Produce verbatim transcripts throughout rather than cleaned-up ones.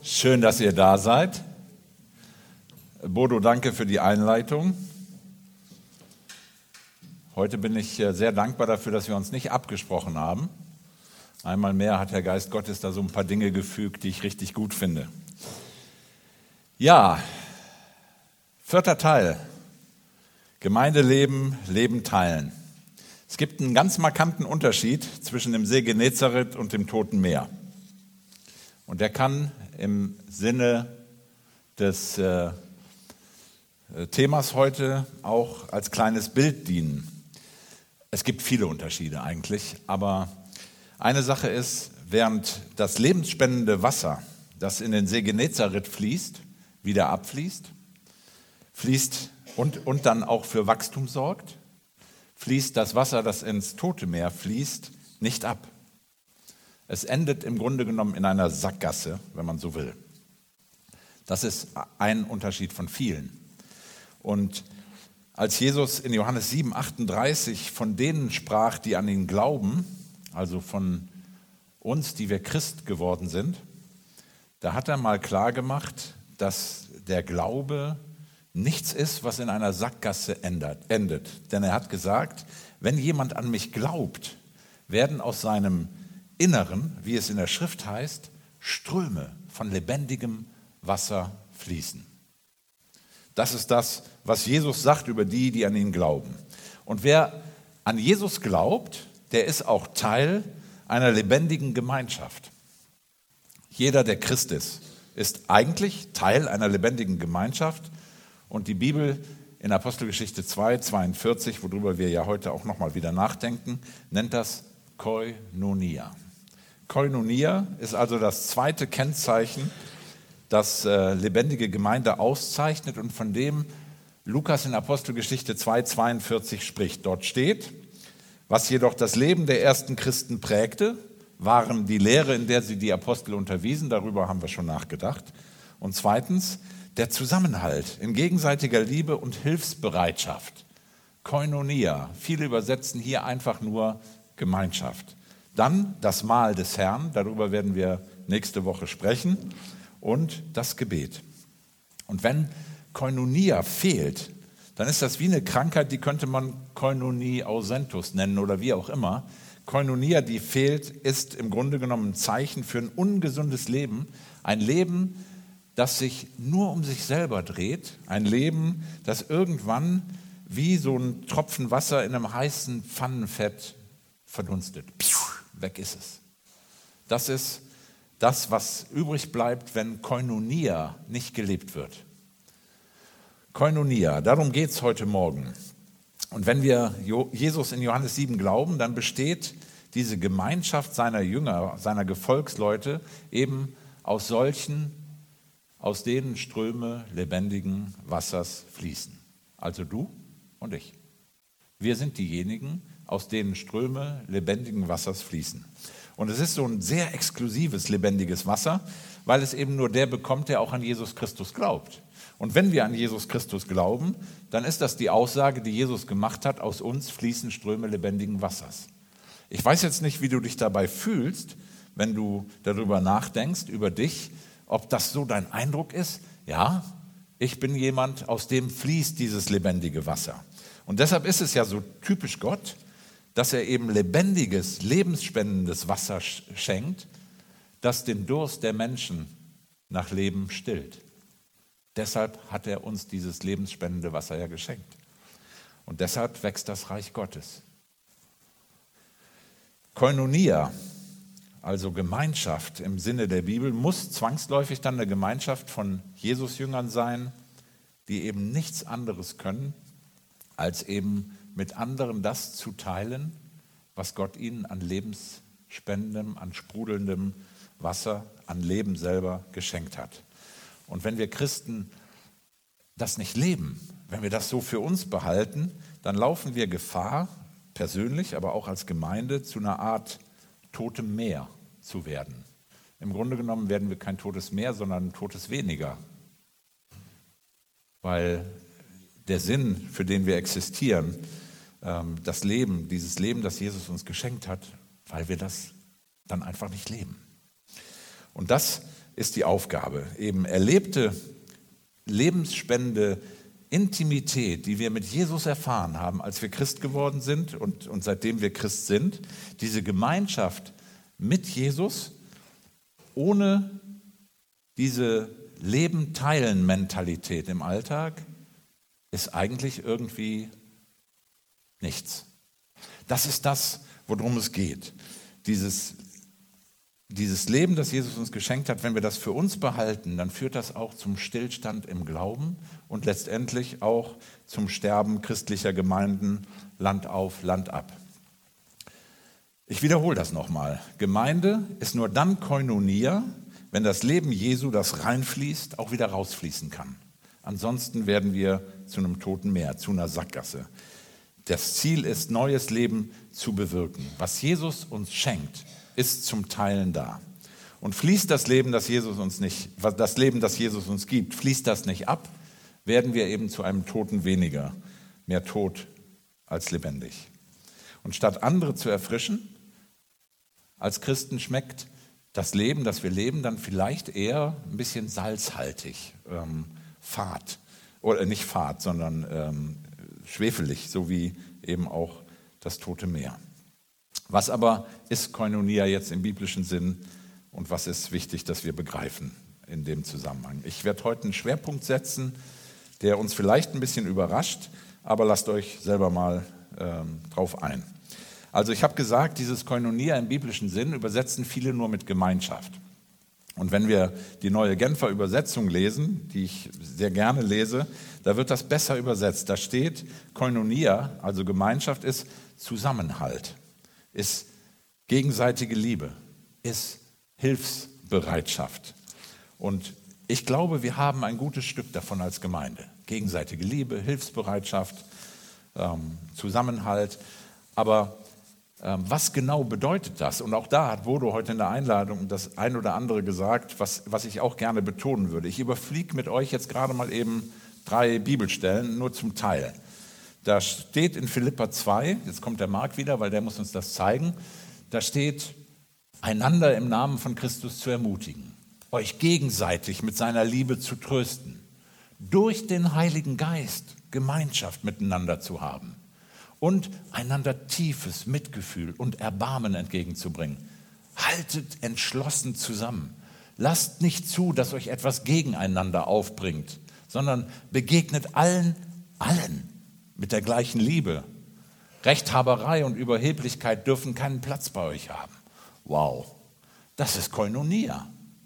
Schön, dass ihr da seid. Bodo, danke für die Einleitung. Heute bin ich sehr dankbar dafür, dass wir uns nicht abgesprochen haben. Einmal mehr hat der Geist Gottes da so ein paar Dinge gefügt, die ich richtig gut finde. Ja, vierter Teil. Gemeindeleben, Leben teilen. Es gibt einen ganz markanten Unterschied zwischen dem See Genezareth und dem Toten Meer. Und der kann im Sinne des äh, Themas heute auch als kleines Bild dienen. Es gibt viele Unterschiede eigentlich, aber eine Sache ist, während das lebensspendende Wasser, das in den See Genezareth fließt, wieder abfließt, fließt und, und dann auch für Wachstum sorgt, fließt das Wasser, das ins Tote Meer fließt, nicht ab. Es endet im Grunde genommen in einer Sackgasse, wenn man so will. Das ist ein Unterschied von vielen. Und als Jesus in Johannes sieben, achtunddreißig von denen sprach, die an ihn glauben, also von uns, die wir Christ geworden sind, da hat er mal klargemacht, dass der Glaube nichts ist, was in einer Sackgasse endet. Denn er hat gesagt, wenn jemand an mich glaubt, werden aus seinem Inneren, wie es in der Schrift heißt, Ströme von lebendigem Wasser fließen. Das ist das, was Jesus sagt über die, die an ihn glauben. Und wer an Jesus glaubt, der ist auch Teil einer lebendigen Gemeinschaft. Jeder, der Christ ist, ist eigentlich Teil einer lebendigen Gemeinschaft. Und die Bibel in Apostelgeschichte zwei, zweiundvierzig, worüber wir ja heute auch nochmal wieder nachdenken, nennt das Koinonia. Koinonia ist also das zweite Kennzeichen, das äh, lebendige Gemeinde auszeichnet und von dem Lukas in Apostelgeschichte zwei, zweiundvierzig spricht. Dort steht, was jedoch das Leben der ersten Christen prägte, waren die Lehre, in der sie die Apostel unterwiesen, darüber haben wir schon nachgedacht, und zweitens der Zusammenhalt in gegenseitiger Liebe und Hilfsbereitschaft. Koinonia, viele übersetzen hier einfach nur Gemeinschaft. Dann das Mahl des Herrn, darüber werden wir nächste Woche sprechen, und das Gebet. Und wenn Koinonia fehlt, dann ist das wie eine Krankheit, die könnte man Koinonie ausentus nennen oder wie auch immer. Koinonia, die fehlt, ist im Grunde genommen ein Zeichen für ein ungesundes Leben, ein Leben, das sich nur um sich selber dreht, ein Leben, das irgendwann wie so ein Tropfen Wasser in einem heißen Pfannenfett verdunstet. Weg ist es. Das ist das, was übrig bleibt, wenn Koinonia nicht gelebt wird. Koinonia, darum geht es heute Morgen. Und wenn wir Jesus in Johannes sieben glauben, dann besteht diese Gemeinschaft seiner Jünger, seiner Gefolgsleute eben aus solchen, aus denen Ströme lebendigen Wassers fließen. Also du und ich. Wir sind diejenigen, aus denen Ströme lebendigen Wassers fließen. Und es ist so ein sehr exklusives, lebendiges Wasser, weil es eben nur der bekommt, der auch an Jesus Christus glaubt. Und wenn wir an Jesus Christus glauben, dann ist das die Aussage, die Jesus gemacht hat, aus uns fließen Ströme lebendigen Wassers. Ich weiß jetzt nicht, wie du dich dabei fühlst, wenn du darüber nachdenkst, über dich, ob das so dein Eindruck ist. Ja, ich bin jemand, aus dem fließt dieses lebendige Wasser. Und deshalb ist es ja so typisch Gott, dass er eben lebendiges, lebensspendendes Wasser schenkt, das den Durst der Menschen nach Leben stillt. Deshalb hat er uns dieses lebensspendende Wasser ja geschenkt. Und deshalb wächst das Reich Gottes. Koinonia, also Gemeinschaft im Sinne der Bibel, muss zwangsläufig dann eine Gemeinschaft von Jesus-Jüngern sein, die eben nichts anderes können, als eben mit anderen das zu teilen, was Gott ihnen an lebensspendendem, an sprudelndem Wasser, an Leben selber geschenkt hat. Und wenn wir Christen das nicht leben, wenn wir das so für uns behalten, dann laufen wir Gefahr, persönlich, aber auch als Gemeinde, zu einer Art totem Meer zu werden. Im Grunde genommen werden wir kein totes Meer, sondern ein totes Weniger. Weil der Sinn, für den wir existieren, das Leben, dieses Leben, das Jesus uns geschenkt hat, weil wir das dann einfach nicht leben. Und das ist die Aufgabe. Eben erlebte, lebensspendende Intimität, die wir mit Jesus erfahren haben, als wir Christ geworden sind und, und seitdem wir Christ sind, diese Gemeinschaft mit Jesus, ohne diese Leben-Teilen-Mentalität im Alltag, ist eigentlich irgendwie nichts. Das ist das, worum es geht. Dieses, dieses Leben, das Jesus uns geschenkt hat, wenn wir das für uns behalten, dann führt das auch zum Stillstand im Glauben und letztendlich auch zum Sterben christlicher Gemeinden Land auf, Land ab. Ich wiederhole das nochmal. Gemeinde ist nur dann Koinonia, wenn das Leben Jesu, das reinfließt, auch wieder rausfließen kann. Ansonsten werden wir zu einem toten Meer, zu einer Sackgasse. Das Ziel ist, neues Leben zu bewirken. Was Jesus uns schenkt, ist zum Teilen da. Und fließt das Leben, das Jesus uns nicht, das Leben, das Jesus uns gibt, fließt das nicht ab, werden wir eben zu einem Toten weniger, mehr tot als lebendig. Und statt andere zu erfrischen, als Christen schmeckt das Leben, das wir leben, dann vielleicht eher ein bisschen salzhaltig, ähm, fad. Oder nicht fad, sondern ähm, schwefelig, so wie eben auch das Tote Meer. Was aber ist Koinonia jetzt im biblischen Sinn und was ist wichtig, dass wir begreifen in dem Zusammenhang? Ich werde heute einen Schwerpunkt setzen, der uns vielleicht ein bisschen überrascht, aber lasst euch selber mal ähm, drauf ein. Also ich habe gesagt, dieses Koinonia im biblischen Sinn übersetzen viele nur mit Gemeinschaft. Und wenn wir die neue Genfer Übersetzung lesen, die ich sehr gerne lese, da wird das besser übersetzt. Da steht, Koinonia, also Gemeinschaft, ist Zusammenhalt, ist gegenseitige Liebe, ist Hilfsbereitschaft. Und ich glaube, wir haben ein gutes Stück davon als Gemeinde. Gegenseitige Liebe, Hilfsbereitschaft, ähm, Zusammenhalt. Aber ähm, was genau bedeutet das? Und auch da hat Bodo heute in der Einladung das ein oder andere gesagt, was, was ich auch gerne betonen würde. Ich überfliege mit euch jetzt gerade mal eben drei Bibelstellen, nur zum Teil. Da steht in Philipper zwei, jetzt kommt der Marc wieder, weil der muss uns das zeigen, da steht, einander im Namen von Christus zu ermutigen, euch gegenseitig mit seiner Liebe zu trösten, durch den Heiligen Geist Gemeinschaft miteinander zu haben und einander tiefes Mitgefühl und Erbarmen entgegenzubringen. Haltet entschlossen zusammen. Lasst nicht zu, dass euch etwas gegeneinander aufbringt, sondern begegnet allen, allen mit der gleichen Liebe. Rechthaberei und Überheblichkeit dürfen keinen Platz bei euch haben. Wow, das ist Koinonia.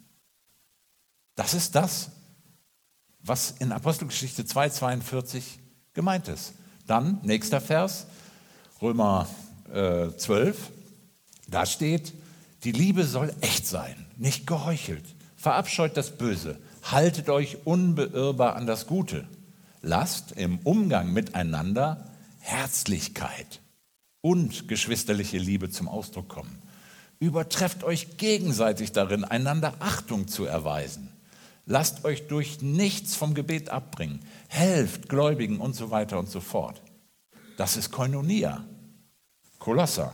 Das ist das, was in Apostelgeschichte zwei zweiundvierzig gemeint ist. Dann, nächster Vers, Römer äh, zwölf, da steht, die Liebe soll echt sein, nicht geheuchelt. Verabscheut das Böse, haltet euch unbeirrbar an das Gute. Lasst im Umgang miteinander Herzlichkeit und geschwisterliche Liebe zum Ausdruck kommen. Übertrefft euch gegenseitig darin, einander Achtung zu erweisen. Lasst euch durch nichts vom Gebet abbringen. Helft Gläubigen und so weiter und so fort. Das ist Koinonia. Kolosser.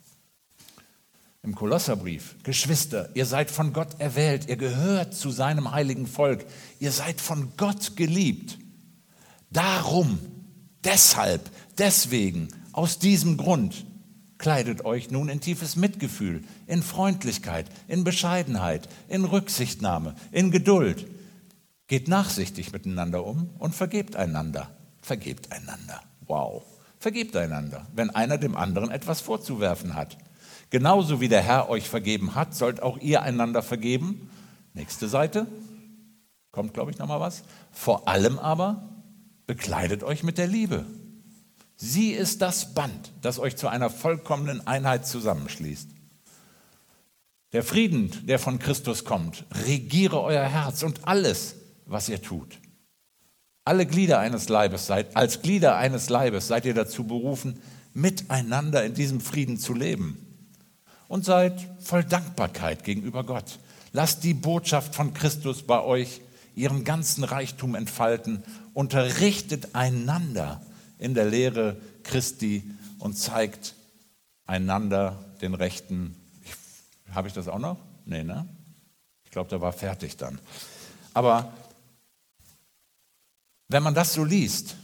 Im Kolosserbrief, Geschwister, ihr seid von Gott erwählt, ihr gehört zu seinem heiligen Volk, ihr seid von Gott geliebt. Darum, deshalb, deswegen, aus diesem Grund, kleidet euch nun in tiefes Mitgefühl, in Freundlichkeit, in Bescheidenheit, in Rücksichtnahme, in Geduld. Geht nachsichtig miteinander um und vergebt einander. Vergebt einander. Wow. Vergebt einander, wenn einer dem anderen etwas vorzuwerfen hat. Genauso wie der Herr euch vergeben hat, sollt auch ihr einander vergeben. Nächste Seite. Kommt, glaube ich, nochmal was. Vor allem aber bekleidet euch mit der Liebe. Sie ist das Band, das euch zu einer vollkommenen Einheit zusammenschließt. Der Frieden, der von Christus kommt, regiere euer Herz und alles, was ihr tut. Alle Glieder eines Leibes seid, als Glieder eines Leibes seid ihr dazu berufen, miteinander in diesem Frieden zu leben. Und seid voll Dankbarkeit gegenüber Gott. Lasst die Botschaft von Christus bei euch ihren ganzen Reichtum entfalten. Unterrichtet einander in der Lehre Christi und zeigt einander den rechten. Habe ich das auch noch? Nee, ne? Ich glaube, da war fertig dann. Aber wenn man das so liest,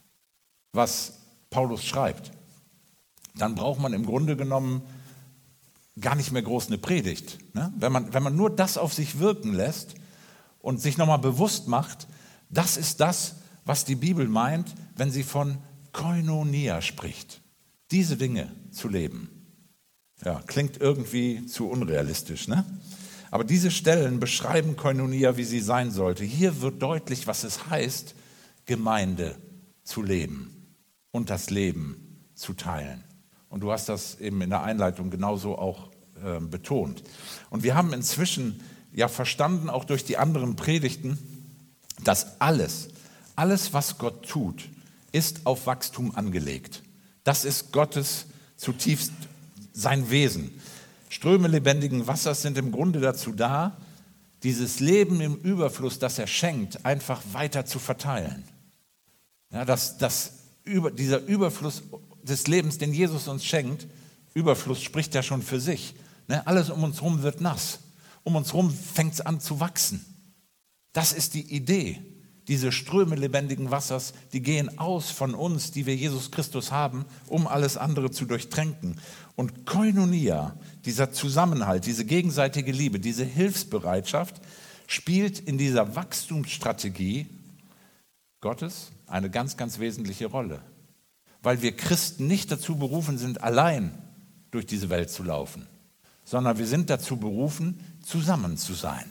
was Paulus schreibt, dann braucht man im Grunde genommen gar nicht mehr groß eine Predigt. Ne? Wenn man, wenn man nur das auf sich wirken lässt und sich nochmal bewusst macht, das ist das, was die Bibel meint, wenn sie von Koinonia spricht. Diese Dinge zu leben. Ja, klingt irgendwie zu unrealistisch, ne? Aber diese Stellen beschreiben Koinonia, wie sie sein sollte. Hier wird deutlich, was es heißt, Gemeinde zu leben und das Leben zu teilen. Und du hast das eben in der Einleitung genauso auch äh, betont. Und wir haben inzwischen ja verstanden, auch durch die anderen Predigten, dass alles, alles, was Gott tut, ist auf Wachstum angelegt. Das ist Gottes zutiefst sein Wesen. Ströme lebendigen Wassers sind im Grunde dazu da, dieses Leben im Überfluss, das er schenkt, einfach weiter zu verteilen. Ja, dass, dass über, dieser Überfluss des Lebens, den Jesus uns schenkt, Überfluss spricht ja schon für sich. Ne? Alles um uns herum wird nass. Um uns herum fängt es an zu wachsen. Das ist die Idee. Diese Ströme lebendigen Wassers, die gehen aus von uns, die wir Jesus Christus haben, um alles andere zu durchtränken. Und Koinonia, dieser Zusammenhalt, diese gegenseitige Liebe, diese Hilfsbereitschaft, spielt in dieser Wachstumsstrategie Gottes eine ganz, ganz wesentliche Rolle. Weil wir Christen nicht dazu berufen sind, allein durch diese Welt zu laufen, sondern wir sind dazu berufen, zusammen zu sein.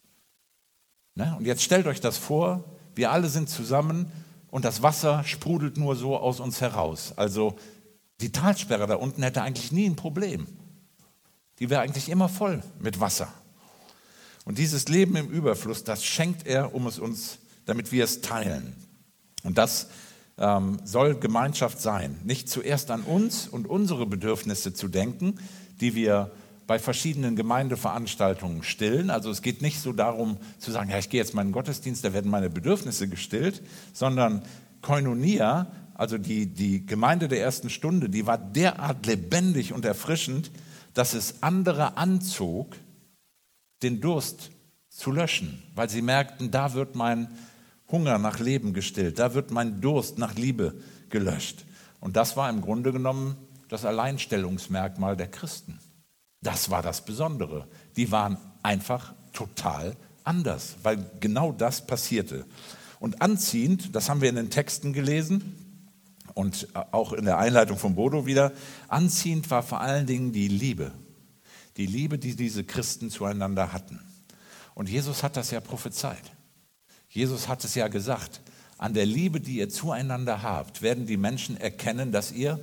Ne? Und jetzt stellt euch das vor, wir alle sind zusammen und das Wasser sprudelt nur so aus uns heraus. Also die Talsperre da unten hätte eigentlich nie ein Problem. Die wäre eigentlich immer voll mit Wasser. Und dieses Leben im Überfluss, das schenkt er, um es uns, damit wir es teilen. Und das ähm, soll Gemeinschaft sein. Nicht zuerst an uns und unsere Bedürfnisse zu denken, die wir bei verschiedenen Gemeindeveranstaltungen stillen. Also es geht nicht so darum zu sagen, ja, ich gehe jetzt mal in den Gottesdienst, da werden meine Bedürfnisse gestillt, sondern Koinonia, also die, die Gemeinde der ersten Stunde, die war derart lebendig und erfrischend, dass es andere anzog, den Durst zu löschen, weil sie merkten, da wird mein Hunger nach Leben gestillt, da wird mein Durst nach Liebe gelöscht. Und das war im Grunde genommen das Alleinstellungsmerkmal der Christen. Das war das Besondere. Die waren einfach total anders, weil genau das passierte. Und anziehend, das haben wir in den Texten gelesen und auch in der Einleitung von Bodo wieder, anziehend war vor allen Dingen die Liebe. Die Liebe, die diese Christen zueinander hatten. Und Jesus hat das ja prophezeit. Jesus hat es ja gesagt, an der Liebe, die ihr zueinander habt, werden die Menschen erkennen, dass ihr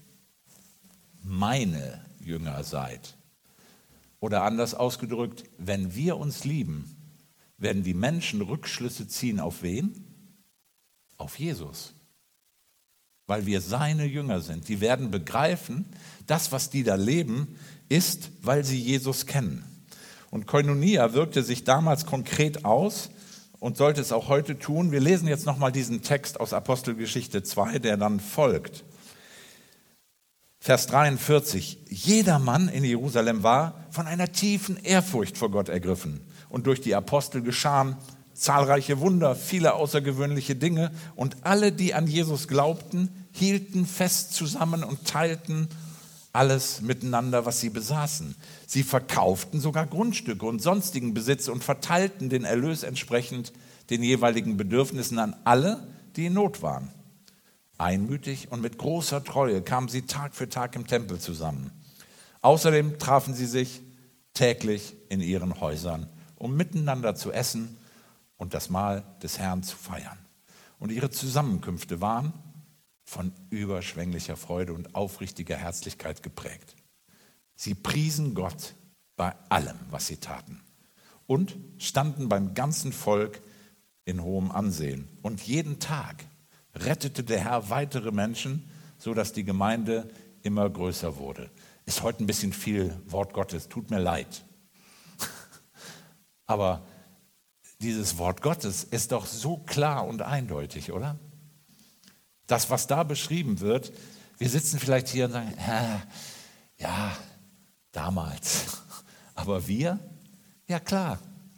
meine Jünger seid. Oder anders ausgedrückt, wenn wir uns lieben, werden die Menschen Rückschlüsse ziehen auf wen? Auf Jesus. Weil wir seine Jünger sind. Die werden begreifen, das, was die da leben, ist, weil sie Jesus kennen. Und Koinonia wirkte sich damals konkret aus und sollte es auch heute tun. Wir lesen jetzt nochmal diesen Text aus Apostelgeschichte zwei, der dann folgt. Vers dreiundvierzig. Jeder Mann in Jerusalem war von einer tiefen Ehrfurcht vor Gott ergriffen. Und durch die Apostel geschahen zahlreiche Wunder, viele außergewöhnliche Dinge. Und alle, die an Jesus glaubten, hielten fest zusammen und teilten alles miteinander, was sie besaßen. Sie verkauften sogar Grundstücke und sonstigen Besitz und verteilten den Erlös entsprechend den jeweiligen Bedürfnissen an alle, die in Not waren. Einmütig und mit großer Treue kamen sie Tag für Tag im Tempel zusammen. Außerdem trafen sie sich täglich in ihren Häusern, um miteinander zu essen und das Mahl des Herrn zu feiern. Und ihre Zusammenkünfte waren von überschwänglicher Freude und aufrichtiger Herzlichkeit geprägt. Sie priesen Gott bei allem, was sie taten und standen beim ganzen Volk in hohem Ansehen. Und jeden Tag rettete der Herr weitere Menschen, sodass die Gemeinde immer größer wurde. Ist heute ein bisschen viel Wort Gottes, tut mir leid. Aber dieses Wort Gottes ist doch so klar und eindeutig, oder? Das, was da beschrieben wird, wir sitzen vielleicht hier und sagen, ja, damals. Aber wir? Ja klar,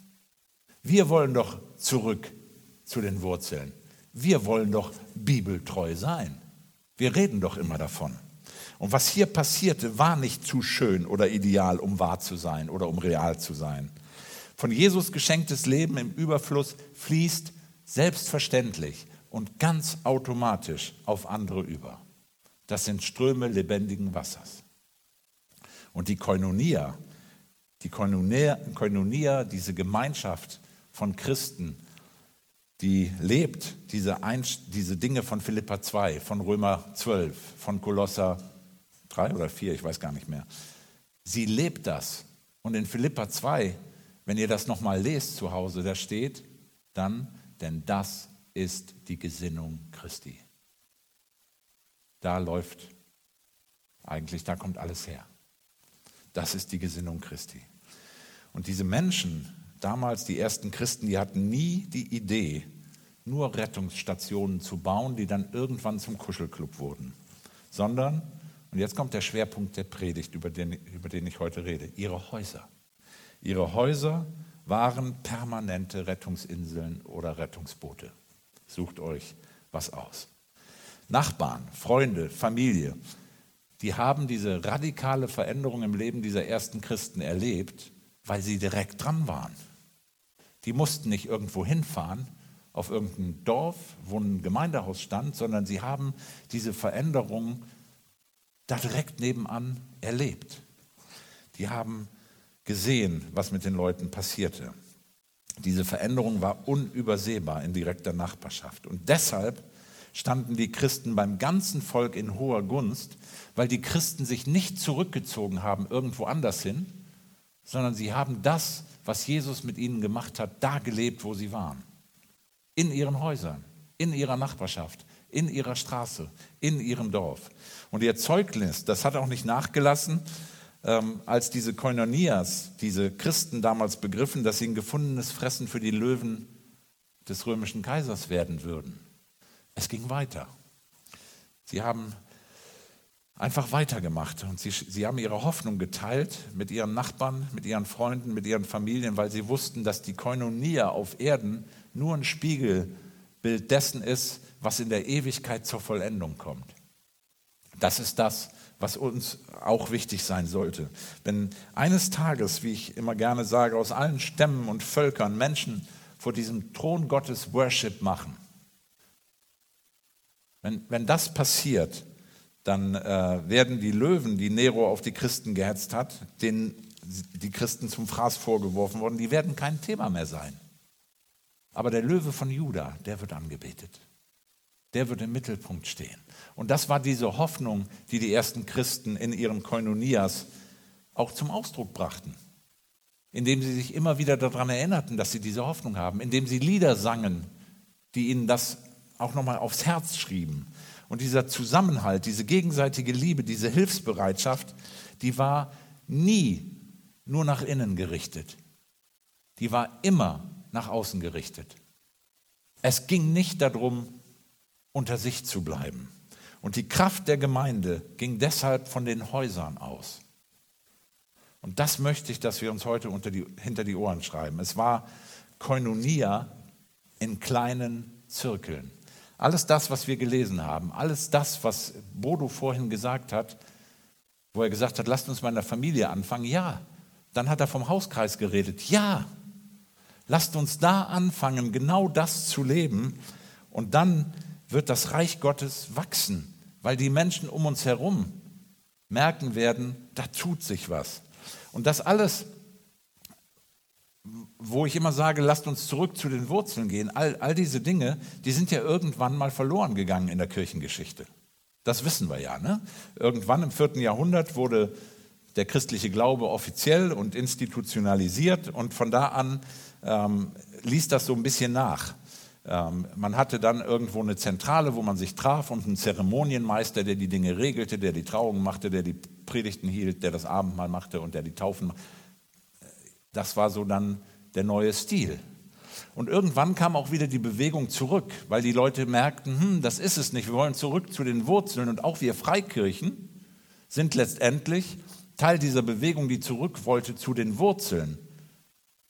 Wir wollen doch zurück zu den Wurzeln. Wir wollen doch bibeltreu sein. Wir reden doch immer davon. Und was hier passierte, war nicht zu schön oder ideal, um wahr zu sein oder um real zu sein. Von Jesus geschenktes Leben im Überfluss fließt selbstverständlich und ganz automatisch auf andere über. Das sind Ströme lebendigen Wassers. Und die Koinonia, die Koinonia, Koinonia, diese Gemeinschaft von Christen, die lebt diese, Einst- diese Dinge von Philipper zwei, von Römer zwölf, von Kolosser drei oder vier, ich weiß gar nicht mehr. Sie lebt das. Und in Philipper zwei, wenn ihr das nochmal lest zu Hause, da steht dann, denn das ist die Gesinnung Christi. Da läuft eigentlich, da kommt alles her. Das ist die Gesinnung Christi. Und diese Menschen, damals die ersten Christen, die hatten nie die Idee, nur Rettungsstationen zu bauen, die dann irgendwann zum Kuschelclub wurden. Sondern, und jetzt kommt der Schwerpunkt der Predigt, über den, über den ich heute rede, ihre Häuser. Ihre Häuser waren permanente Rettungsinseln oder Rettungsboote. Sucht euch was aus. Nachbarn, Freunde, Familie, die haben diese radikale Veränderung im Leben dieser ersten Christen erlebt, weil sie direkt dran waren. Die mussten nicht irgendwo hinfahren, auf irgendein Dorf, wo ein Gemeindehaus stand, sondern sie haben diese Veränderung da direkt nebenan erlebt. Die haben gesehen, was mit den Leuten passierte. Diese Veränderung war unübersehbar in direkter Nachbarschaft. Und deshalb standen die Christen beim ganzen Volk in hoher Gunst, weil die Christen sich nicht zurückgezogen haben irgendwo anders hin, sondern sie haben das, was Jesus mit ihnen gemacht hat, da gelebt, wo sie waren. In ihren Häusern, in ihrer Nachbarschaft, in ihrer Straße, in ihrem Dorf. Und ihr Zeugnis, das hat auch nicht nachgelassen, ähm, als diese Koinonias, diese Christen damals begriffen, dass sie ein gefundenes Fressen für die Löwen des römischen Kaisers werden würden. Es ging weiter. Sie haben einfach weitergemacht und sie, sie haben ihre Hoffnung geteilt mit ihren Nachbarn, mit ihren Freunden, mit ihren Familien, weil sie wussten, dass die Koinonia auf Erden nur ein Spiegelbild dessen ist, was in der Ewigkeit zur Vollendung kommt. Das ist das, was uns auch wichtig sein sollte. Wenn eines Tages, wie ich immer gerne sage, aus allen Stämmen und Völkern Menschen vor diesem Thron Gottes Worship machen, wenn, wenn das passiert, dann äh, werden die Löwen, die Nero auf die Christen gehetzt hat, denen die Christen zum Fraß vorgeworfen wurden, die werden kein Thema mehr sein. Aber der Löwe von Juda, der wird angebetet. Der wird im Mittelpunkt stehen. Und das war diese Hoffnung, die die ersten Christen in ihren Koinonias auch zum Ausdruck brachten. Indem sie sich immer wieder daran erinnerten, dass sie diese Hoffnung haben. Indem sie Lieder sangen, die ihnen das auch nochmal aufs Herz schrieben. Und dieser Zusammenhalt, diese gegenseitige Liebe, diese Hilfsbereitschaft, die war nie nur nach innen gerichtet. Die war immer nach außen gerichtet. Es ging nicht darum, unter sich zu bleiben. Und die Kraft der Gemeinde ging deshalb von den Häusern aus. Und das möchte ich, dass wir uns heute unter die, hinter die Ohren schreiben. Es war Koinonia in kleinen Zirkeln. Alles das, was wir gelesen haben, alles das, was Bodo vorhin gesagt hat, wo er gesagt hat, lasst uns mal in der Familie anfangen, ja. Dann hat er vom Hauskreis geredet, ja. Lasst uns da anfangen, genau das zu leben und dann wird das Reich Gottes wachsen, weil die Menschen um uns herum merken werden, da tut sich was. Und das alles, wo ich immer sage, lasst uns zurück zu den Wurzeln gehen, all, all diese Dinge, die sind ja irgendwann mal verloren gegangen in der Kirchengeschichte. Das wissen wir ja, ne? Irgendwann im vierten Jahrhundert wurde der christliche Glaube offiziell und institutionalisiert und von da an ähm, ließ das so ein bisschen nach. Ähm, man hatte dann irgendwo eine Zentrale, wo man sich traf und einen Zeremonienmeister, der die Dinge regelte, der die Trauungen machte, der die Predigten hielt, der das Abendmahl machte und der die Taufen machte. Das war so dann der neue Stil. Und irgendwann kam auch wieder die Bewegung zurück, weil die Leute merkten, hm, das ist es nicht, wir wollen zurück zu den Wurzeln. Und auch wir Freikirchen sind letztendlich Teil dieser Bewegung, die zurück wollte zu den Wurzeln.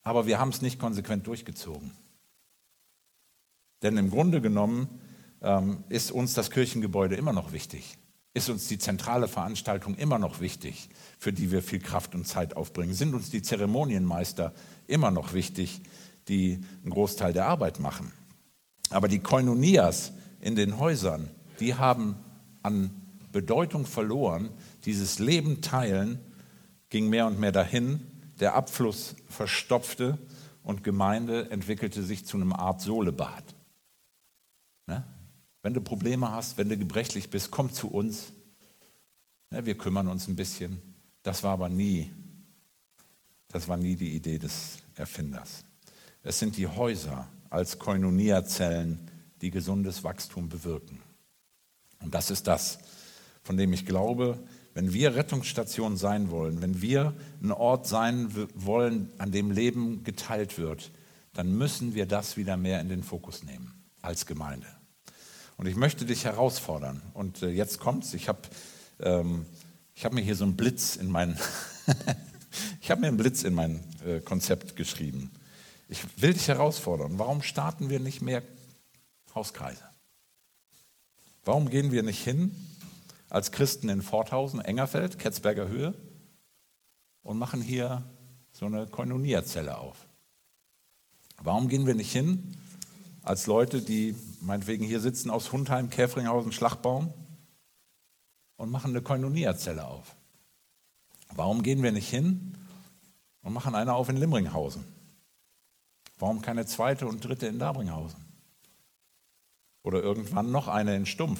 aber wir haben es nicht konsequent durchgezogen. Denn im Grunde genommen ähm, ist uns das Kirchengebäude immer noch wichtig. Ist uns die zentrale Veranstaltung immer noch wichtig, für die wir viel Kraft und Zeit aufbringen? Sind uns die Zeremonienmeister immer noch wichtig, die einen Großteil der Arbeit machen? Aber die Koinonias in den Häusern, die haben an Bedeutung verloren. Dieses Leben teilen ging mehr und mehr dahin. Der Abfluss verstopfte und Gemeinde entwickelte sich zu einer Art Solebad. Ne? Wenn du Probleme hast, wenn du gebrechlich bist, komm zu uns. Ne, wir kümmern uns ein bisschen. Das war aber nie, das war nie die Idee des Erfinders. Es sind die Häuser als Koinonia-Zellen, die gesundes Wachstum bewirken. Und das ist das, von dem ich glaube, wenn wir Rettungsstation sein wollen, wenn wir ein Ort sein wollen, an dem Leben geteilt wird, dann müssen wir das wieder mehr in den Fokus nehmen als Gemeinde. Und ich möchte dich herausfordern. Und äh, jetzt kommt's. Ich habe ähm, ich hab mir hier so einen Blitz in mein ich habe mir einen Blitz in mein äh, Konzept geschrieben. Ich will dich herausfordern. Warum starten wir nicht mehr Hauskreise? Warum gehen wir nicht hin als Christen in Forthausen, Engerfeld, Ketzberger Höhe und machen hier so eine Koinonia-Zelle auf? Warum gehen wir nicht hin als Leute, die meinetwegen hier sitzen aus Hundheim, Käfringhausen, Schlagbaum und machen eine Koinonia-Zelle auf? Warum gehen wir nicht hin und machen eine auf in Limringhausen? Warum keine zweite und dritte in Dabringhausen? Oder irgendwann noch eine in Stumpf?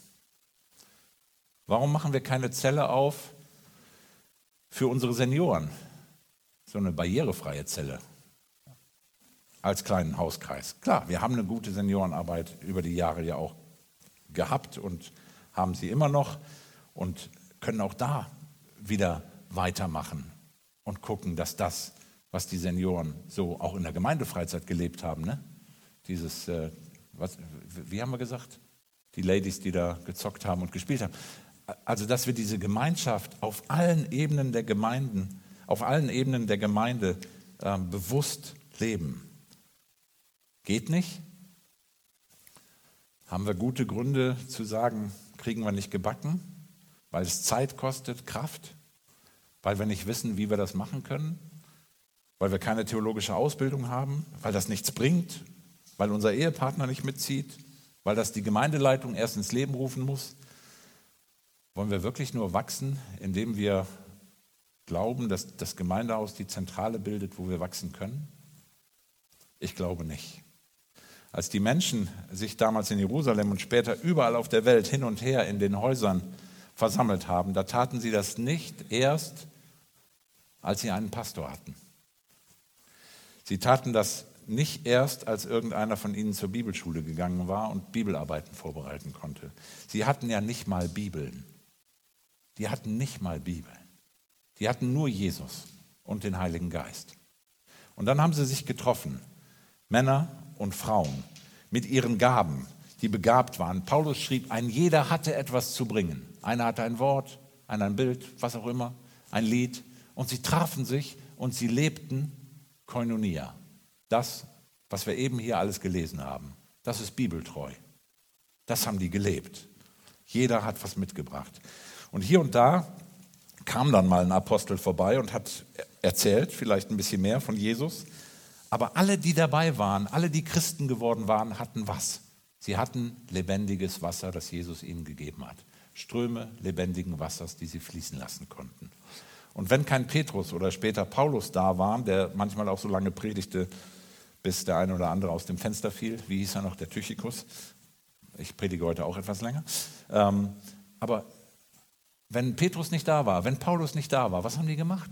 Warum machen wir keine Zelle auf für unsere Senioren? So eine barrierefreie Zelle als kleinen Hauskreis. Klar, wir haben eine gute Seniorenarbeit über die Jahre ja auch gehabt und haben sie immer noch und können auch da wieder weitermachen und gucken, dass das, was die Senioren so auch in der Gemeindefreizeit gelebt haben, ne? Dieses, äh, was, wie haben wir gesagt? Die Ladies, die da gezockt haben und gespielt haben. Also, dass wir diese Gemeinschaft auf allen Ebenen der Gemeinden, auf allen Ebenen der Gemeinde äh, bewusst leben. Geht nicht? Haben wir gute Gründe zu sagen, kriegen wir nicht gebacken, weil es Zeit kostet, Kraft, weil wir nicht wissen, wie wir das machen können, weil wir keine theologische Ausbildung haben, weil das nichts bringt, weil unser Ehepartner nicht mitzieht, weil das die Gemeindeleitung erst ins Leben rufen muss? Wollen wir wirklich nur wachsen, indem wir glauben, dass das Gemeindehaus die Zentrale bildet, wo wir wachsen können? Ich glaube nicht. Als die Menschen sich damals in Jerusalem und später überall auf der Welt hin und her in den Häusern versammelt haben, da taten sie das nicht erst, als sie einen Pastor hatten. Sie taten das nicht erst, als irgendeiner von ihnen zur Bibelschule gegangen war und Bibelarbeiten vorbereiten konnte. Sie hatten ja nicht mal Bibeln. Die hatten nicht mal Bibeln. Die hatten nur Jesus und den Heiligen Geist. Und dann haben sie sich getroffen, Männer und Frauen, mit ihren Gaben, die begabt waren. Paulus schrieb, ein jeder hatte etwas zu bringen. Einer hatte ein Wort, einer ein Bild, was auch immer, ein Lied. Und sie trafen sich und sie lebten Koinonia. Das, was wir eben hier alles gelesen haben, das ist bibeltreu. Das haben die gelebt. Jeder hat was mitgebracht. Und hier und da kam dann mal ein Apostel vorbei und hat erzählt, vielleicht ein bisschen mehr von Jesus. Aber alle, die dabei waren, alle, die Christen geworden waren, hatten was? Sie hatten lebendiges Wasser, das Jesus ihnen gegeben hat. Ströme lebendigen Wassers, die sie fließen lassen konnten. Und wenn kein Petrus oder später Paulus da waren, der manchmal auch so lange predigte, bis der eine oder andere aus dem Fenster fiel, wie hieß er noch, der Tychikus? Ich predige heute auch etwas länger. Ähm, aber wenn Petrus nicht da war, wenn Paulus nicht da war, was haben die gemacht?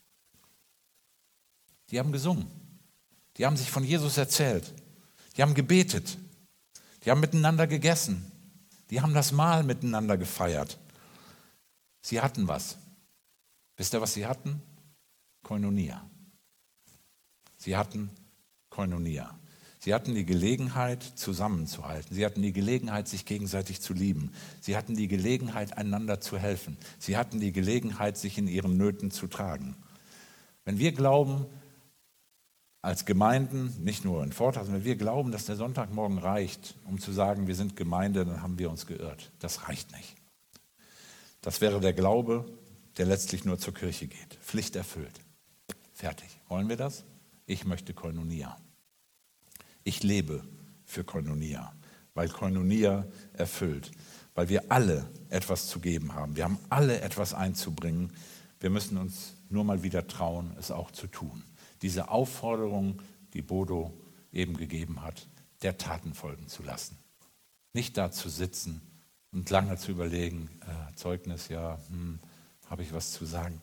Die haben gesungen. Die haben sich von Jesus erzählt. Die haben gebetet. Die haben miteinander gegessen. Die haben das Mahl miteinander gefeiert. Sie hatten was. Wisst ihr, was sie hatten? Koinonia. Sie hatten Koinonia. Sie hatten die Gelegenheit, zusammenzuhalten. Sie hatten die Gelegenheit, sich gegenseitig zu lieben. Sie hatten die Gelegenheit, einander zu helfen. Sie hatten die Gelegenheit, sich in ihren Nöten zu tragen. Wenn wir glauben, als Gemeinden, nicht nur in Vortrag, sondern wir glauben, dass der Sonntagmorgen reicht, um zu sagen, wir sind Gemeinde, dann haben wir uns geirrt. Das reicht nicht. Das wäre der Glaube, der letztlich nur zur Kirche geht. Pflicht erfüllt. Fertig. Wollen wir das? Ich möchte Koinonia. Ich lebe für Koinonia, weil Koinonia erfüllt, weil wir alle etwas zu geben haben. Wir haben alle etwas einzubringen. Wir müssen uns nur mal wieder trauen, es auch zu tun. Diese Aufforderung, die Bodo eben gegeben hat, der Taten folgen zu lassen. Nicht da zu sitzen und lange zu überlegen, äh, Zeugnis, ja, hm, habe ich was zu sagen.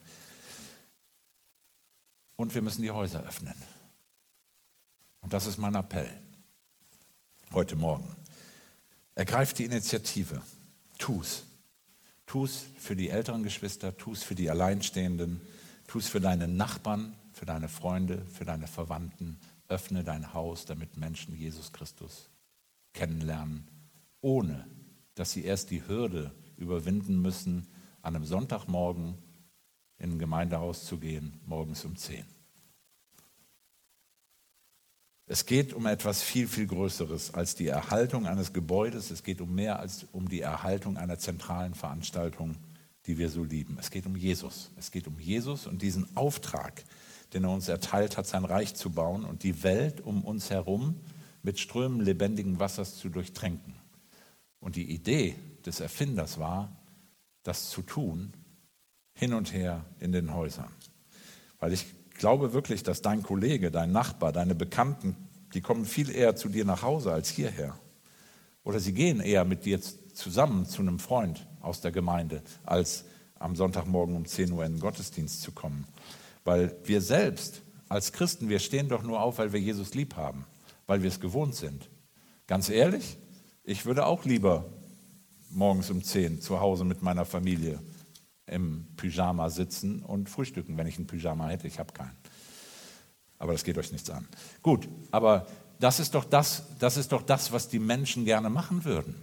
Und wir müssen die Häuser öffnen. Und das ist mein Appell heute Morgen. Ergreif die Initiative. Tu's. Tu's für die älteren Geschwister, tu's für die Alleinstehenden, tu's für deine Nachbarn, für deine Freunde, für deine Verwandten. Öffne dein Haus, damit Menschen Jesus Christus kennenlernen, ohne dass sie erst die Hürde überwinden müssen, an einem Sonntagmorgen in ein Gemeindehaus zu gehen, morgens um zehn. Es geht um etwas viel, viel Größeres als die Erhaltung eines Gebäudes. Es geht um mehr als um die Erhaltung einer zentralen Veranstaltung, die wir so lieben. Es geht um Jesus. Es geht um Jesus und diesen Auftrag, den er uns erteilt hat, sein Reich zu bauen und die Welt um uns herum mit Strömen lebendigen Wassers zu durchtränken. Und die Idee des Erfinders war, das zu tun, hin und her in den Häusern. Weil ich glaube wirklich, dass dein Kollege, dein Nachbar, deine Bekannten, die kommen viel eher zu dir nach Hause als hierher. Oder sie gehen eher mit dir zusammen zu einem Freund aus der Gemeinde, als am Sonntagmorgen um zehn Uhr in den Gottesdienst zu kommen. Weil wir selbst als Christen, wir stehen doch nur auf, weil wir Jesus lieb haben, weil wir es gewohnt sind. Ganz ehrlich, ich würde auch lieber morgens um zehn zu Hause mit meiner Familie im Pyjama sitzen und frühstücken, wenn ich ein Pyjama hätte. Ich habe keinen. Aber das geht euch nichts an. Gut, aber das ist doch das, das ist doch das, was die Menschen gerne machen würden.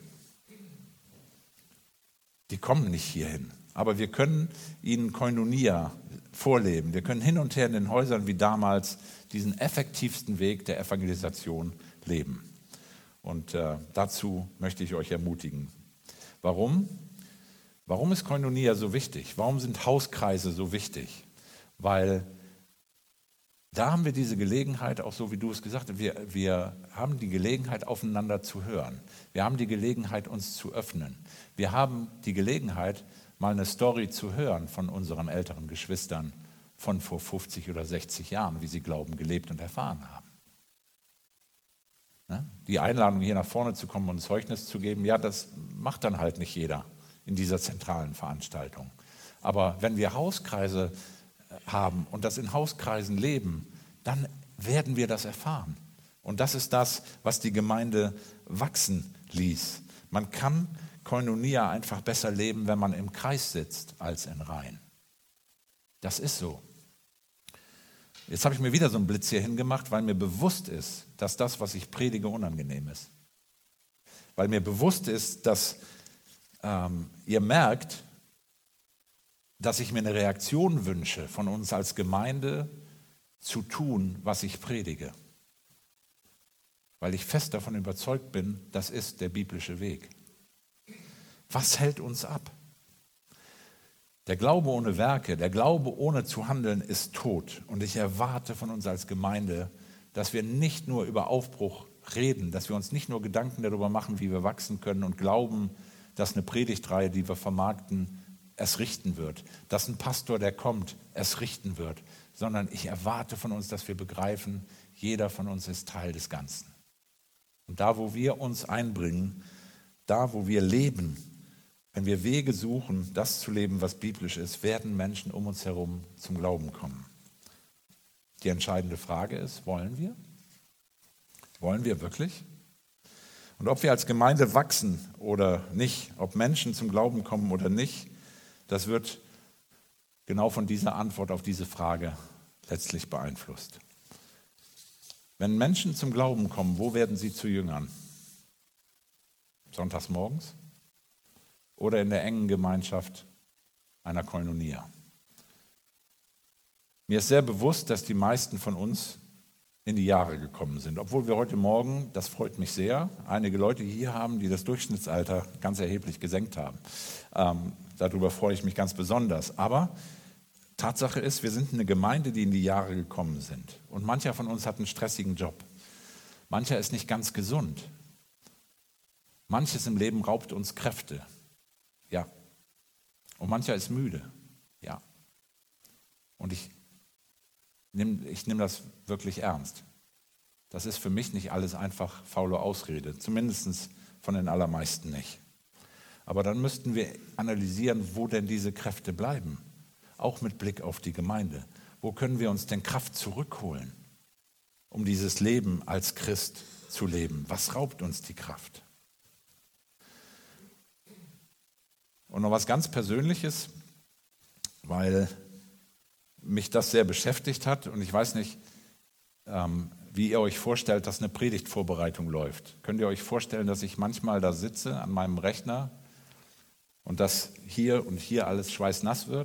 Die kommen nicht hierhin. Aber wir können ihnen Koinonia vorleben. Wir können hin und her in den Häusern wie damals diesen effektivsten Weg der Evangelisation leben. Und äh, dazu möchte ich euch ermutigen. Warum? Warum ist Koinonia so wichtig? Warum sind Hauskreise so wichtig? Weil da haben wir diese Gelegenheit, auch so wie du es gesagt hast, wir, wir haben die Gelegenheit, aufeinander zu hören. Wir haben die Gelegenheit, uns zu öffnen. Wir haben die Gelegenheit, mal eine Story zu hören von unseren älteren Geschwistern von vor fünfzig oder sechzig Jahren, wie sie Glauben gelebt und erfahren haben. Ne? Die Einladung, hier nach vorne zu kommen und ein Zeugnis zu geben, ja, das macht dann halt nicht jeder in dieser zentralen Veranstaltung. Aber wenn wir Hauskreise haben und das in Hauskreisen leben, dann werden wir das erfahren. Und das ist das, was die Gemeinde wachsen ließ. Man kann Koinonia einfach besser leben, wenn man im Kreis sitzt, als in Reihen. Das ist so. Jetzt habe ich mir wieder so einen Blitz hier hingemacht, weil mir bewusst ist, dass das, was ich predige, unangenehm ist. Weil mir bewusst ist, dass ähm, ihr merkt, dass ich mir eine Reaktion wünsche von uns als Gemeinde zu tun, was ich predige. Weil ich fest davon überzeugt bin, das ist der biblische Weg. Was hält uns ab? Der Glaube ohne Werke, der Glaube ohne zu handeln ist tot. Und ich erwarte von uns als Gemeinde, dass wir nicht nur über Aufbruch reden, dass wir uns nicht nur Gedanken darüber machen, wie wir wachsen können und glauben, dass eine Predigtreihe, die wir vermarkten, es richten wird, dass ein Pastor, der kommt, es richten wird, sondern ich erwarte von uns, dass wir begreifen, jeder von uns ist Teil des Ganzen. Und da, wo wir uns einbringen, da, wo wir leben, wenn wir Wege suchen, das zu leben, was biblisch ist, werden Menschen um uns herum zum Glauben kommen. Die entscheidende Frage ist, wollen wir? Wollen wir wirklich? Und ob wir als Gemeinde wachsen oder nicht, ob Menschen zum Glauben kommen oder nicht, das wird genau von dieser Antwort auf diese Frage letztlich beeinflusst. Wenn Menschen zum Glauben kommen, wo werden sie zu Jüngern? Sonntags morgens oder in der engen Gemeinschaft einer Koinonia? Mir ist sehr bewusst, dass die meisten von uns in die Jahre gekommen sind. Obwohl wir heute Morgen, das freut mich sehr, einige Leute hier haben, die das Durchschnittsalter ganz erheblich gesenkt haben. Ähm, darüber freue ich mich ganz besonders. Aber Tatsache ist, wir sind eine Gemeinde, die in die Jahre gekommen sind. Und mancher von uns hat einen stressigen Job. Mancher ist nicht ganz gesund. Manches im Leben raubt uns Kräfte. Ja. Und mancher ist müde. Ja. Und ich nehme ich nehm das wirklich ernst. Das ist für mich nicht alles einfach faule Ausrede. Zumindest von den allermeisten nicht. Aber dann müssten wir analysieren, wo denn diese Kräfte bleiben. Auch mit Blick auf die Gemeinde. Wo können wir uns denn Kraft zurückholen, um dieses Leben als Christ zu leben? Was raubt uns die Kraft? Und noch was ganz Persönliches, weil mich das sehr beschäftigt hat. Und ich weiß nicht, ähm, wie ihr euch vorstellt, dass eine Predigtvorbereitung läuft. Könnt ihr euch vorstellen, dass ich manchmal da sitze an meinem Rechner und dass hier und hier alles schweißnass wird?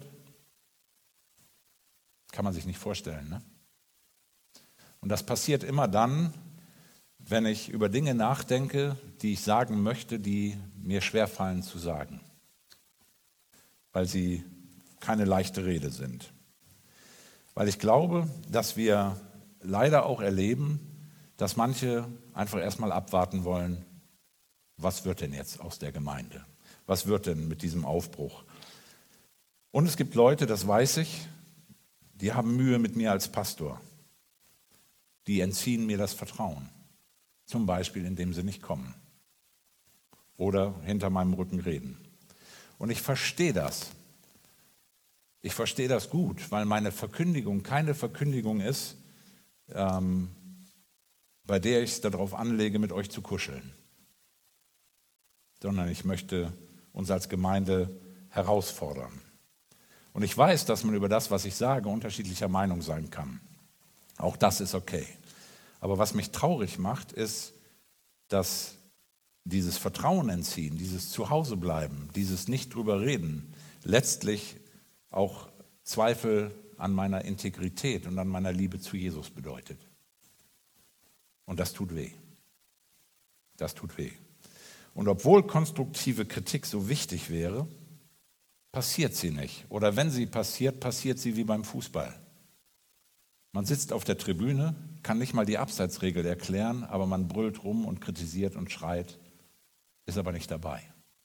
Kann man sich nicht vorstellen, ne? Und das passiert immer dann, wenn ich über Dinge nachdenke, die ich sagen möchte, die mir schwerfallen zu sagen, weil sie keine leichte Rede sind. Weil ich glaube, dass wir leider auch erleben, dass manche einfach erstmal abwarten wollen, was wird denn jetzt aus der Gemeinde? Was wird denn mit diesem Aufbruch? Und es gibt Leute, das weiß ich, die haben Mühe mit mir als Pastor. Die entziehen mir das Vertrauen. Zum Beispiel, indem sie nicht kommen. Oder hinter meinem Rücken reden. Und ich verstehe das. Ich verstehe das gut, weil meine Verkündigung keine Verkündigung ist, ähm, bei der ich es darauf anlege, mit euch zu kuscheln. Sondern ich möchte uns als Gemeinde herausfordern. Und ich weiß, dass man über das, was ich sage, unterschiedlicher Meinung sein kann. Auch das ist okay. Aber was mich traurig macht, ist, dass dieses Vertrauen entziehen, dieses Zuhausebleiben, dieses nicht drüber reden, letztlich auch Zweifel an meiner Integrität und an meiner Liebe zu Jesus bedeutet. Und das tut weh. Das tut weh. Und obwohl konstruktive Kritik so wichtig wäre, passiert sie nicht. Oder wenn sie passiert, passiert sie wie beim Fußball. Man sitzt auf der Tribüne, kann nicht mal die Abseitsregel erklären, aber man brüllt rum und kritisiert und schreit, ist aber nicht dabei.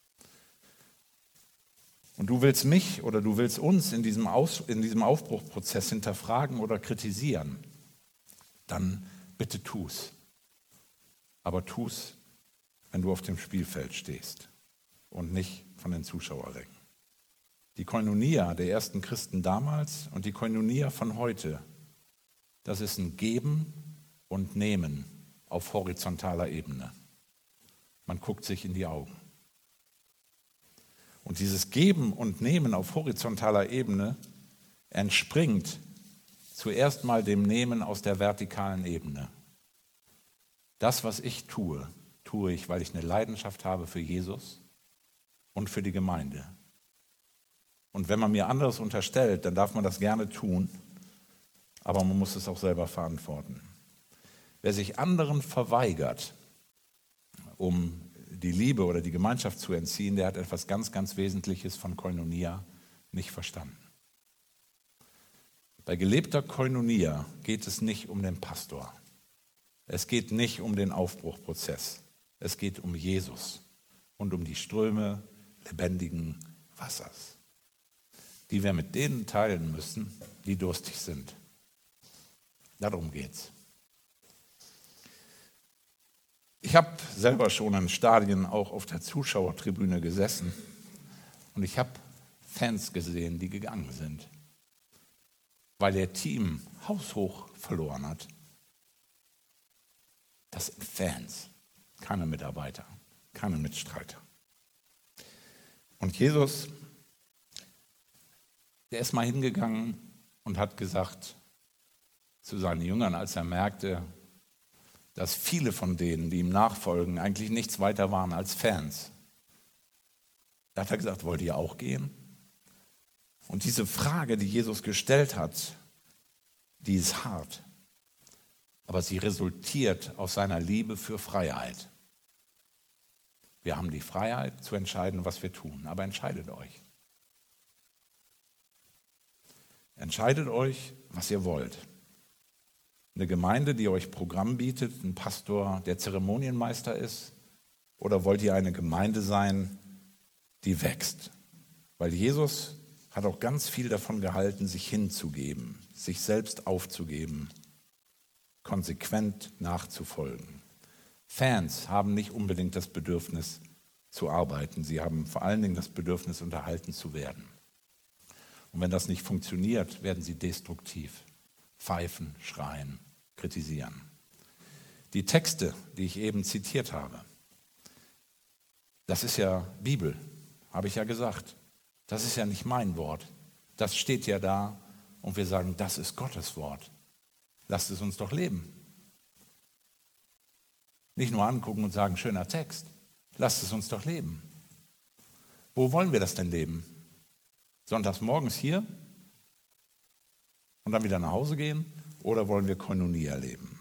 Und du willst mich oder du willst uns in diesem, Aus, in diesem Aufbruchprozess hinterfragen oder kritisieren, dann bitte tu's. Aber tu's, wenn du auf dem Spielfeld stehst und nicht von den Zuschauerrängen. Die Koinonia der ersten Christen damals und die Koinonia von heute, das ist ein Geben und Nehmen auf horizontaler Ebene. Man guckt sich in die Augen. Und dieses Geben und Nehmen auf horizontaler Ebene entspringt zuerst mal dem Nehmen aus der vertikalen Ebene. Das, was ich tue, tue ich, weil ich eine Leidenschaft habe für Jesus und für die Gemeinde. Und wenn man mir anderes unterstellt, dann darf man das gerne tun, aber man muss es auch selber verantworten. Wer sich anderen verweigert, um die Liebe oder die Gemeinschaft zu entziehen, der hat etwas ganz, ganz Wesentliches von Koinonia nicht verstanden. Bei gelebter Koinonia geht es nicht um den Pastor. Es geht nicht um den Aufbruchprozess. Es geht um Jesus und um die Ströme lebendigen Wassers, die wir mit denen teilen müssen, die durstig sind. Darum geht's. Ich habe selber schon in Stadien auch auf der Zuschauertribüne gesessen und ich habe Fans gesehen, die gegangen sind, weil ihr Team haushoch verloren hat. Das sind Fans, keine Mitarbeiter, keine Mitstreiter. Und Jesus, der ist mal hingegangen und hat gesagt zu seinen Jüngern, als er merkte, dass viele von denen, die ihm nachfolgen, eigentlich nichts weiter waren als Fans. Da hat er gesagt, wollt ihr auch gehen? Und diese Frage, die Jesus gestellt hat, die ist hart. aber sie resultiert aus seiner Liebe für Freiheit. Wir haben die Freiheit zu entscheiden, was wir tun, aber entscheidet euch. Entscheidet euch, was ihr wollt. Eine Gemeinde, die euch Programm bietet, ein Pastor, der Zeremonienmeister ist, oder wollt ihr eine Gemeinde sein, die wächst? Weil Jesus hat auch ganz viel davon gehalten, sich hinzugeben, sich selbst aufzugeben, konsequent nachzufolgen. Fans haben nicht unbedingt das Bedürfnis zu arbeiten, sie haben vor allen Dingen das Bedürfnis, unterhalten zu werden. Und wenn das nicht funktioniert, werden sie destruktiv, pfeifen, schreien, kritisieren. Die Texte, die ich eben zitiert habe, das ist ja Bibel, habe ich ja gesagt. Das ist ja nicht mein Wort. Das steht ja da und wir sagen, das ist Gottes Wort. Lasst es uns doch leben. Nicht nur angucken und sagen, schöner Text. Lasst es uns doch leben. Wo wollen wir das denn leben? Sonntags morgens hier und dann wieder nach Hause gehen? Oder wollen wir Koinonia leben?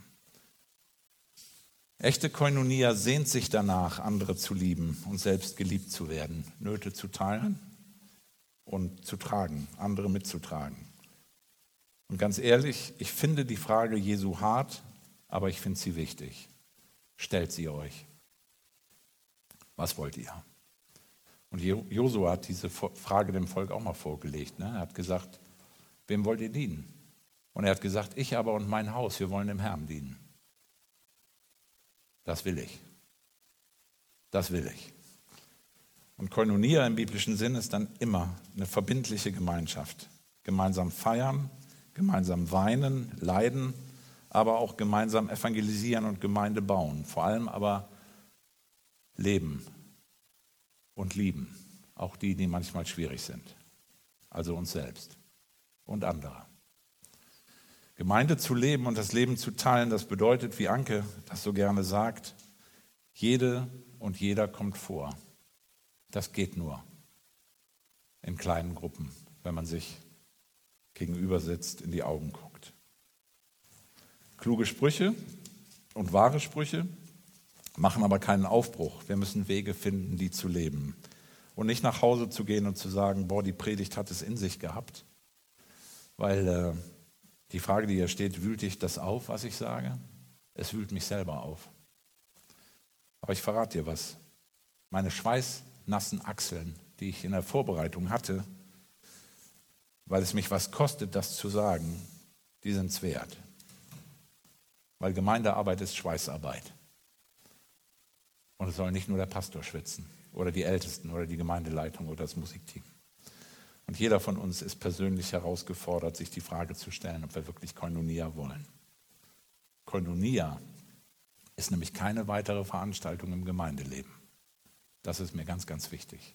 Echte Koinonia sehnt sich danach, andere zu lieben und selbst geliebt zu werden, Nöte zu teilen und zu tragen, andere mitzutragen. Und ganz ehrlich, ich finde die Frage Jesu hart, aber ich finde sie wichtig. Stellt sie euch. Was wollt ihr? Und Josua hat diese Frage dem Volk auch mal vorgelegt. Ne? Er hat gesagt, wem wollt ihr dienen? Und er hat gesagt, ich aber und mein Haus, wir wollen dem Herrn dienen. Das will ich. Das will ich. Und Koinonia im biblischen Sinn ist dann immer eine verbindliche Gemeinschaft. Gemeinsam feiern, gemeinsam weinen, leiden, aber auch gemeinsam evangelisieren und Gemeinde bauen. Vor allem aber leben und lieben. Auch die, die manchmal schwierig sind. Also uns selbst und andere. Gemeinde zu leben und das Leben zu teilen, das bedeutet, wie Anke das so gerne sagt, jede und jeder kommt vor. Das geht nur in kleinen Gruppen, wenn man sich gegenüber sitzt, in die Augen guckt. Kluge Sprüche und wahre Sprüche machen aber keinen Aufbruch. Wir müssen Wege finden, die zu leben. Und nicht nach Hause zu gehen und zu sagen, boah, die Predigt hat es in sich gehabt. Weil äh, die Frage, die hier steht, wühlt dich das auf, was ich sage? Es wühlt mich selber auf. Aber ich verrate dir was. Meine schweißnassen Achseln, die ich in der Vorbereitung hatte, weil es mich was kostet, das zu sagen, die sind es wert. Weil Gemeindearbeit ist Schweißarbeit. Und es soll nicht nur der Pastor schwitzen oder die Ältesten oder die Gemeindeleitung oder das Musikteam. Und jeder von uns ist persönlich herausgefordert, sich die Frage zu stellen, ob wir wirklich Koinonia wollen. Koinonia ist nämlich keine weitere Veranstaltung im Gemeindeleben. Das ist mir ganz, ganz wichtig.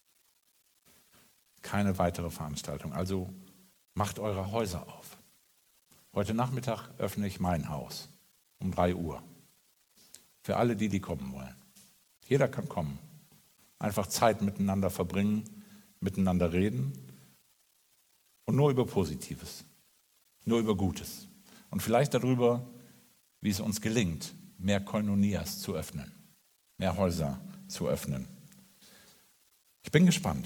Keine weitere Veranstaltung. Also macht eure Häuser auf. Heute Nachmittag öffne ich mein Haus um drei Uhr. Für alle die, die kommen wollen. Jeder kann kommen. Einfach Zeit miteinander verbringen, miteinander reden und nur über Positives, nur über Gutes und vielleicht darüber, wie es uns gelingt, mehr Koinonias zu öffnen, mehr Häuser zu öffnen. Ich bin gespannt.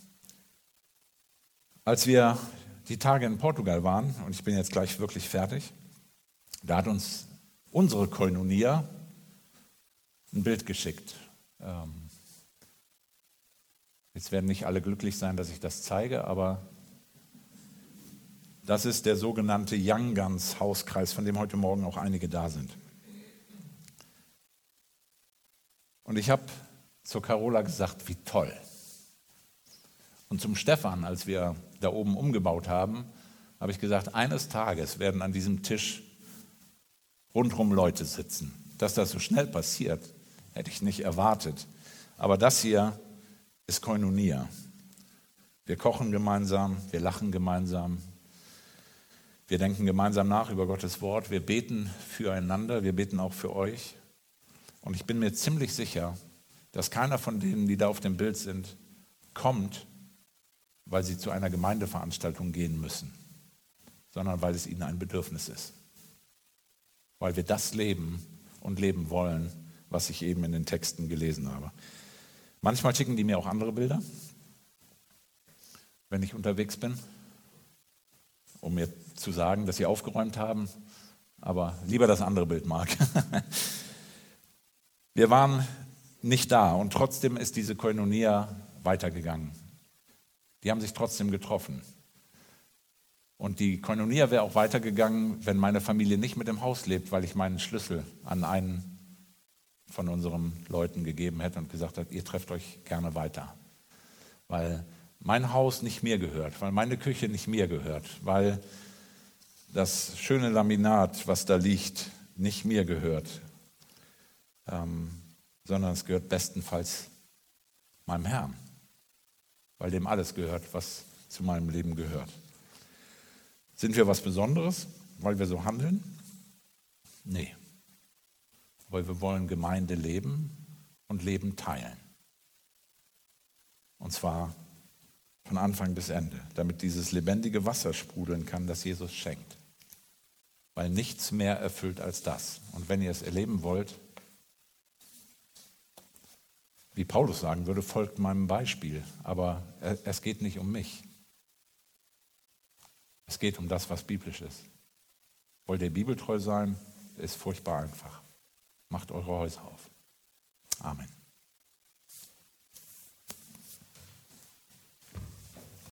Als wir die Tage in Portugal waren, und ich bin jetzt gleich wirklich fertig, da hat uns unsere Koinonia ein Bild geschickt. Jetzt werden nicht alle glücklich sein, dass ich das zeige, aber das ist der sogenannte Young Guns Hauskreis, von dem heute Morgen auch einige da sind. Und ich habe zur Carola gesagt, wie toll. Und zum Stefan, als wir da oben umgebaut haben, habe ich gesagt, eines Tages werden an diesem Tisch rundherum Leute sitzen. Dass das so schnell passiert, hätte ich nicht erwartet. Aber das hier ist Koinonia. Wir kochen gemeinsam, wir lachen gemeinsam, wir denken gemeinsam nach über Gottes Wort, wir beten füreinander, wir beten auch für euch. Und ich bin mir ziemlich sicher, dass keiner von denen, die da auf dem Bild sind, kommt, weil sie zu einer Gemeindeveranstaltung gehen müssen, sondern weil es ihnen ein Bedürfnis ist. weil wir das leben und leben wollen, was ich eben in den Texten gelesen habe. Manchmal schicken die mir auch andere Bilder, wenn ich unterwegs bin, um mir zu sagen, dass sie aufgeräumt haben, aber lieber das andere Bild, Marc. Wir waren nicht da und trotzdem ist diese Koinonia weitergegangen. Die haben sich trotzdem getroffen. Und die Koinonia wäre auch weitergegangen, wenn meine Familie nicht mit im Haus lebt, weil ich meinen Schlüssel an einen von unseren Leuten gegeben hätte und gesagt hat, ihr trefft euch gerne weiter. Weil mein Haus nicht mir gehört, weil meine Küche nicht mir gehört, weil das schöne Laminat, was da liegt, nicht mir gehört, ähm, sondern es gehört bestenfalls meinem Herrn, weil dem alles gehört, was zu meinem Leben gehört. Sind wir was Besonderes, weil wir so handeln? Nee. Weil wir wollen Gemeinde leben und Leben teilen. Und zwar von Anfang bis Ende, damit dieses lebendige Wasser sprudeln kann, das Jesus schenkt. Weil nichts mehr erfüllt als das. Und wenn ihr es erleben wollt, wie Paulus sagen würde, folgt meinem Beispiel. Aber es geht nicht um mich. Es geht um das, was biblisch ist. Wollt ihr bibeltreu sein? Ist furchtbar einfach. Macht eure Häuser auf. Amen.